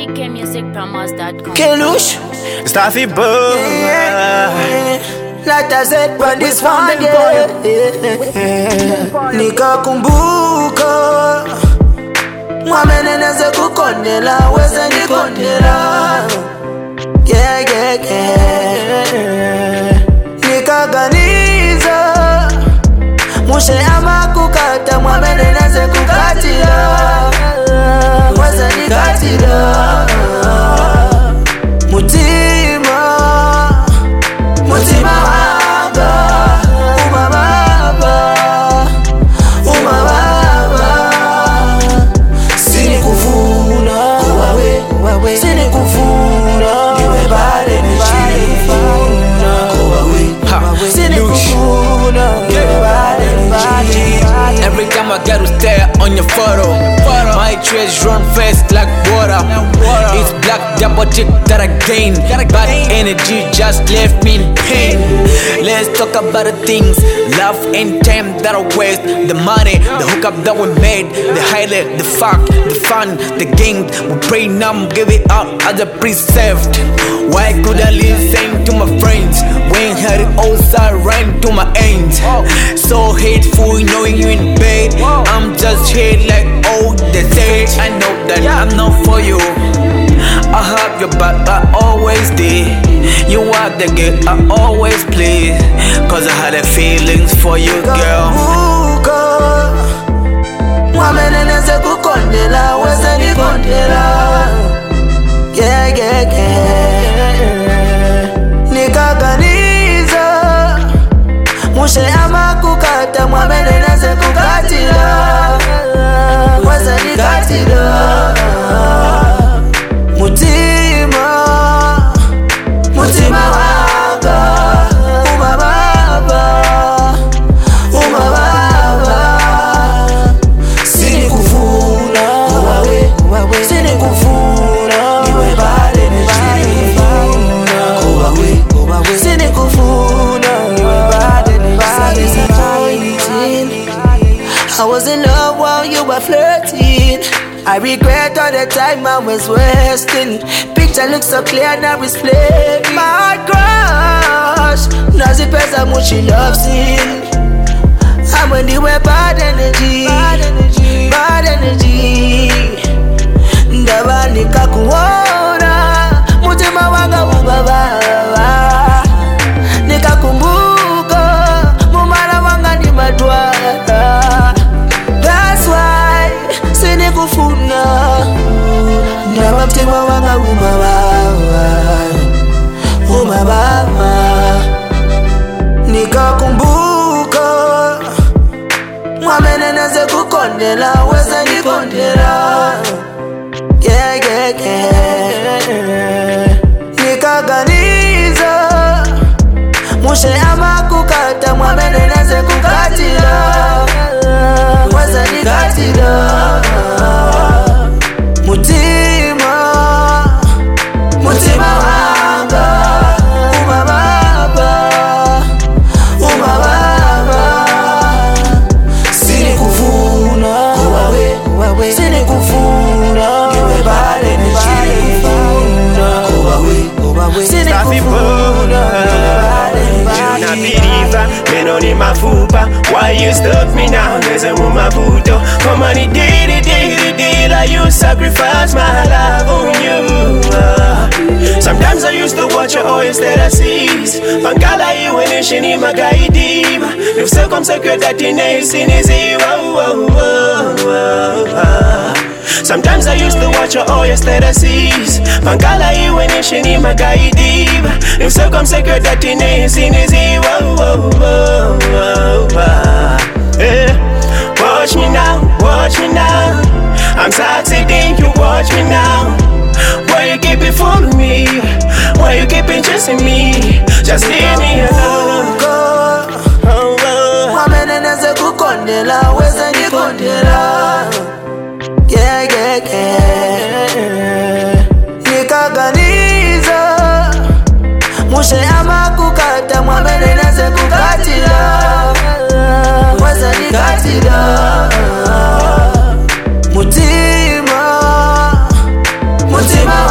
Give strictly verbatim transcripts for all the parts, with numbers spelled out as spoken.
D K music promos dot com. Kelush, Staffy Boom. like I said, but this one yeah. Nikakumbuka mwameneneze kukondela weze nikondela yeah, yeah, yeah. Nikaganiza mushe ama kukata mwameneneze kukatila weze nikatila mutima mutima wanga uma baba uma baba sini kufuna kuwawe kuwawe sini kufuna niwe bale nishifuna kuwawe kuwawe sini kufuna niwe bale nishifuna. Every time I get to stare on your photo, my traits run fast like water. It's black double tick that I gain. Bad energy just left me in pain. Let's talk about the things, love and time that I waste. The money, the hookup that we made, the highlight, the fuck, the fun, the game. We pray now, give it out as a preserved. Why could I listen to my friends when had it all side rhyme to my ends? So hateful knowing you in bed. I'm just here like all the say. I know that I'm not for you. I have your back, I always did. You are the girl I always play. Cause I had the feelings for you, girl. Mwameneneze kukondela weze nikondela yeah, yeah, yeah. Nikaganiza mushe ama kukata mwameneneze kukatila weze nikatila mutima mutima wanga uma baba uma baba sini kufuna kuwawe kuwawe sini kufuna niwe bale nishifuna kuwawe kuwawe sini kufuna niwe bale nishifuna. I was in love while you were flirting. I regret all the time I was wasting. Picture looks so clear now it's flaming. My heart crush knows it pesa much she loves him. I'm when you were bad energy, bad energy, bad energy. Ndaba nikakuona mutima wanga ubaba. Nikakumbuka mumara wanga ni madwara. That's why sini kufuna ndaba mtima wanga uma baba uma baba. Nikakumbuka mwameneneze kukondela weze nikondela yeah, yeah, yeah. Nikaganiza mushe ama kukata mwameneneze kukatila weze nikatila mutima mutima wanga uma baba uma baba sini kufuna kuwawe kuwawe sini kufuna niwe bale nishifuna kuwawe kuwawe sini kufuna Na believe meno ni mafupa. Why you stop me now? There's a woman puto. Come on, it did it, did it, did I you sacrifice my love on you? Uh, sometimes I used to watch your oil instead of seas. Pangala you when you shini magaidiba. If so come secret that in a sin is sometimes I used to watch your oil instead of seas. Pangala you when you shini magaidiba. If so come secret that in a sin is watch me now, watch me now. I'm succeeding, you watch me now. Why you keep it fooling me? Why you keep it chasing me? Just leave me alone. Mwameneneze kukondela weze nikondela yeah, yeah, yeah. Nikaganiza mushe ama kukata mwameneneze kukatila weze nikatila mutima mutima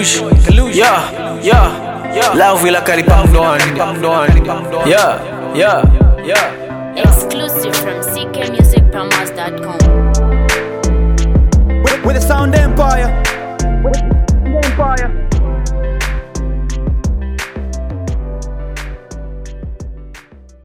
Kalush, yeah, yeah, yeah. Love will carry pam down, pam down, yeah, yeah, yeah. Exclusive from C K music promos dot com. With the sound empire. With the empire.